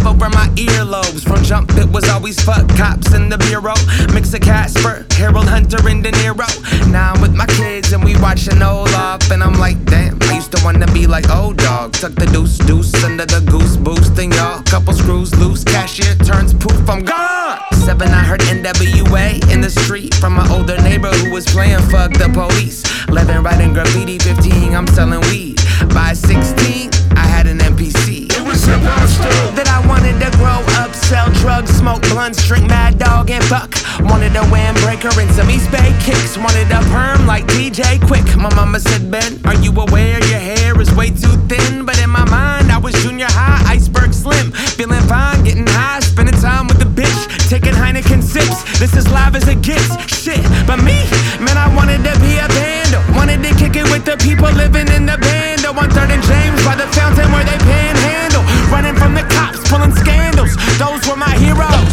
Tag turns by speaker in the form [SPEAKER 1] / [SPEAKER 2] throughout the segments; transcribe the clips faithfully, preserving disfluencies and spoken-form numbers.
[SPEAKER 1] love over my earlobes. From jump, it was always fuck cops in the bureau. Mix of Casper, Harold Hunter, and De Niro. Now I'm with my kids and we watching Olaf, and I'm like, damn, I used to wanna be like old dog. Tuck the deuce deuce under the goose boost, and y'all, couple screws loose, cashier turns poof, I'm gone. Seven, I heard N W A in the street from my older neighbor who was playing fuck the police. Eleven, writing graffiti. Fifteen, I'm selling weed. By sixteen, I had an N P C.
[SPEAKER 2] It was impossible
[SPEAKER 1] that I wanted to grow up, sell drugs, smoke blunts, drink Mad Dog and fuck. Wanted a windbreaker and some East Bay kicks. Wanted a perm like D J Quick. My mama said, Ben, are you aware your hair is way too thin? But in my mind, I was junior high, iceberg slim. Feeling fine, getting high, spending time with the bitch. Taking Heineken sips, this is live as it gets. Shit, but me, man, I wanted to be a vandal. Wanted to kick it with the people living in the bando. On third and James by the fountain where they panhandle. Running from the cops, pulling scandals. Those were my heroes.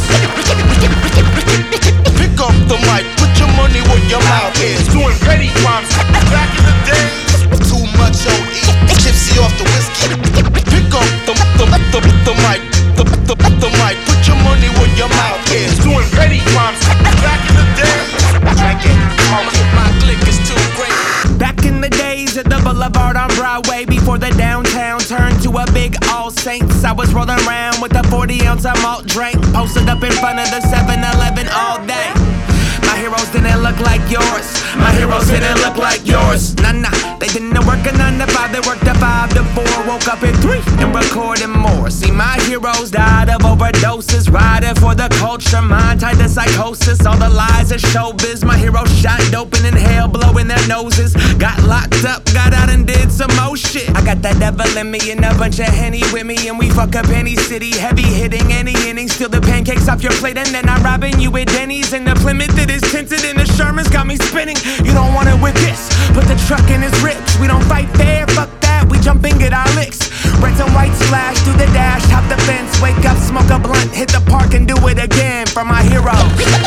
[SPEAKER 3] Pick up the mic, put your money where your mouth is.
[SPEAKER 2] Doing petty crimes back in the days.
[SPEAKER 3] Too much O E, tipsy off the whiskey. Pick up the, the, the, the mic, the, the, the mic, put your money where your mouth is.
[SPEAKER 2] Doing petty crimes back in the days.
[SPEAKER 3] Drinking, smoking, my click is too great.
[SPEAKER 1] Back in the days at the Boulevard on Broadway, before the downtown turned to a big All Saints, I was rolling around with a forty ounce of malt drink, posted up in front of the seven eleven all day. My heroes didn't look like yours. My heroes didn't look like yours. Nah, nah, they didn't work a nine to five, they worked a five to four. Woke up at three and recorded more. See, my heroes died of overdoses, riding for the culture, mind tied to psychosis. All the lies of showbiz. My heroes shot dope and inhale, blowing their noses. Got locked up, got out and did some more shit. I got that devil in me and a bunch of Henny with me, and we fuck up any city, heavy hitting any inning. Steal the pancakes off your plate and then I'm robbing you at Denny's. And the Plymouth that is tinted and the Sherman's got me spinning. You don't want it with this, put the truck in his ribs. We don't fight fair, fuck that, we jump and get our licks. Reds and white splash through the dash, hop the fence, wake up, smoke a blunt, hit the park and do it again for my heroes.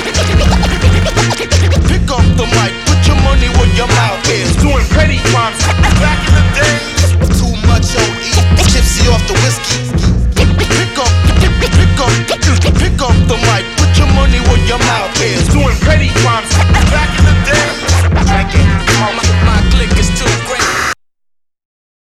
[SPEAKER 3] Pick up the mic, put your money where your mouth is.
[SPEAKER 2] Doing petty crimes back in the days.
[SPEAKER 3] Too much O E, tipsy off the whiskey.